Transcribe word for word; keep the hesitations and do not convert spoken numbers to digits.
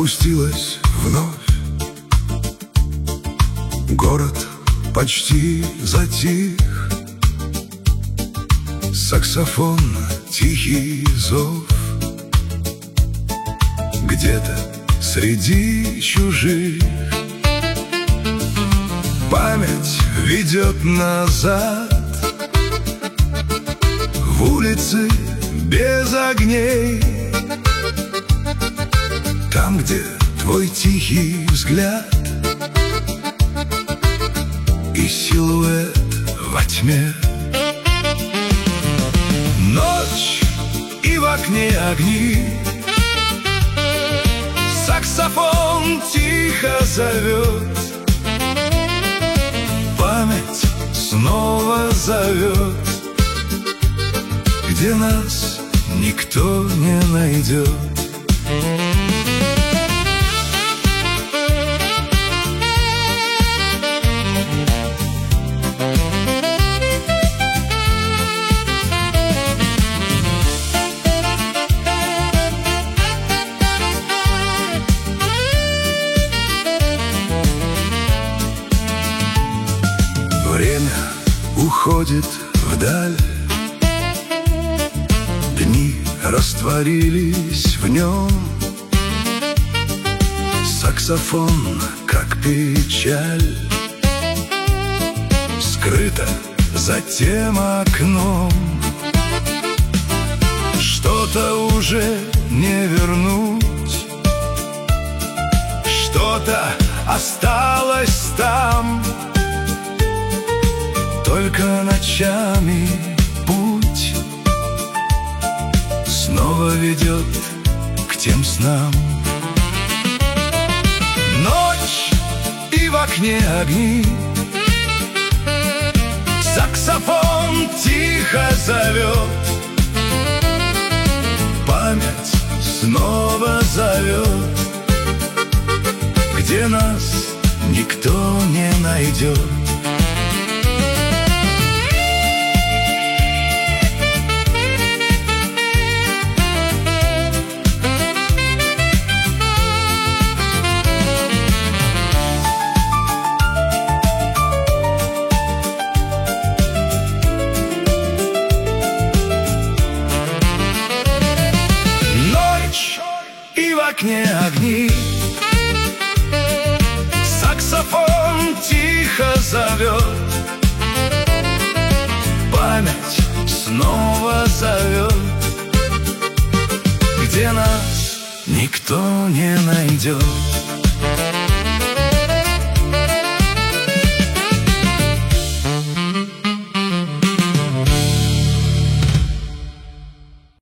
опустилась вновь. Город почти затих. Саксофон, тихий зов. Где-то среди чужих память ведет назад в улицы без огней. Там, где твой тихий взгляд и силуэт во тьме. Ночь, и в окне огни. Саксофон тихо зовет. Память снова зовет, где нас никто не найдет. Время уходит вдаль, дни растворились в нем. Саксофон, как печаль, скрыта за тем окном. Что-то уже не вернуть, что-то осталось там. Только ночами путь снова ведет к тем снам. Ночь, и в окне огни. Саксофон тихо зовет. Память снова зовет, где нас никто не найдет. И в окне огни. Саксофон тихо зовет. Память снова зовет, где нас никто не найдет.